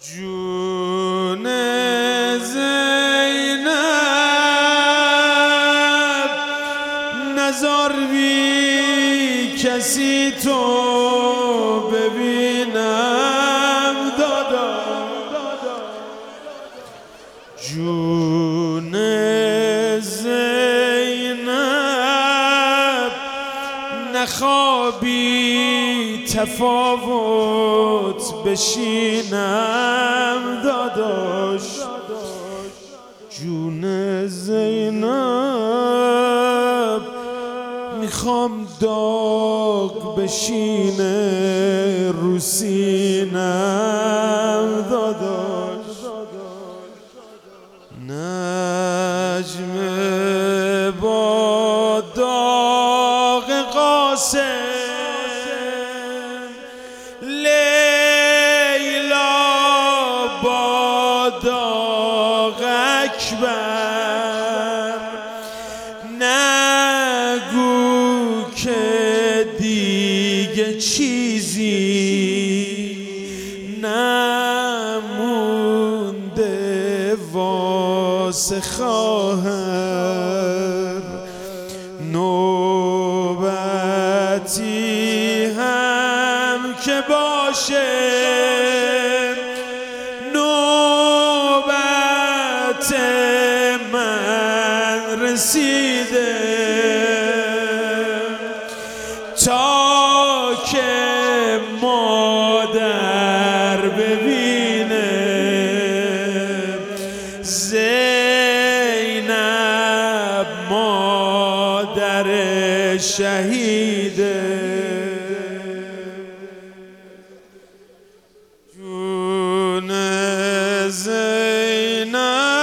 جون زینب نزار بی کسی تو ببینم دادا جون زینب نخوابی تفاوت بشینم داداش جون زینب میخوام داغ بشینه رو سینم داداش نجم با داغ قاسم لیلا با داغ اکبر نگو که دیگه چیزی نمونده واسه خواهر نوبتی هم که باشه نوبت من رسیده تا که مادر ببینه زینب مادر شهیده جون زینب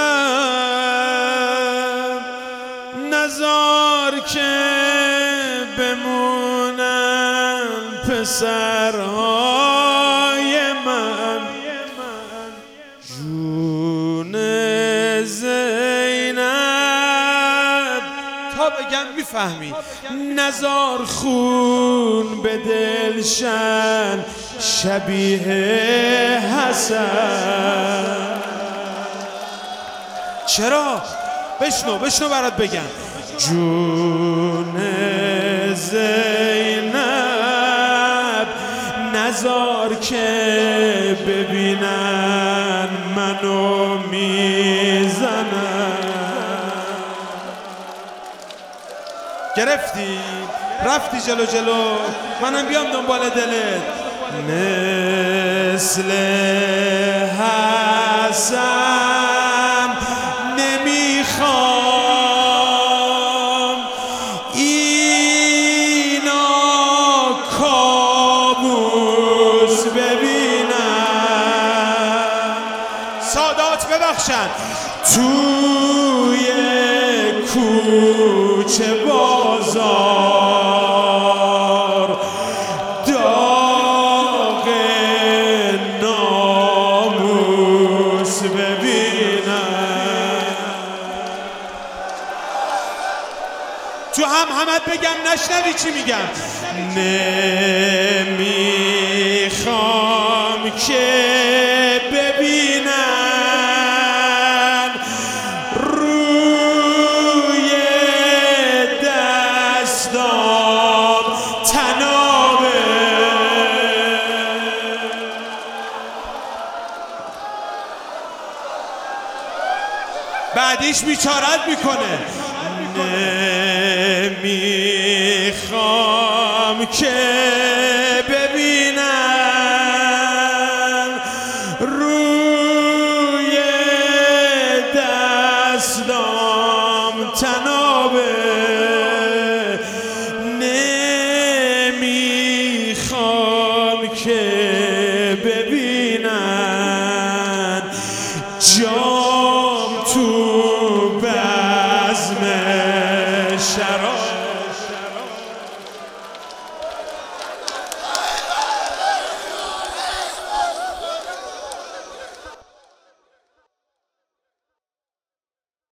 نزار که بمونن پسرهای من جون زینب تا بگم میفهمی نزار خون به دلشن شبیه حسن چرا؟ بشنو برات بگم جون زینب نزار که ببینن منو میزنن گرفتی؟ رفتی جلو منم بیام دنبال دلت مثل حسن نمیخوام اینا کابوس ببینم سادات ببخشن توی کوچه بازار داغ ناموس ببینم تو همت بگم نشنوی چی میگم نمیخوام که ببینن روی دستام تنابه بعدیش بیچارت میکنه نمیخوام که ببینن روی دستام تنابه نمیخوام که ببینن جام تو بزم شراب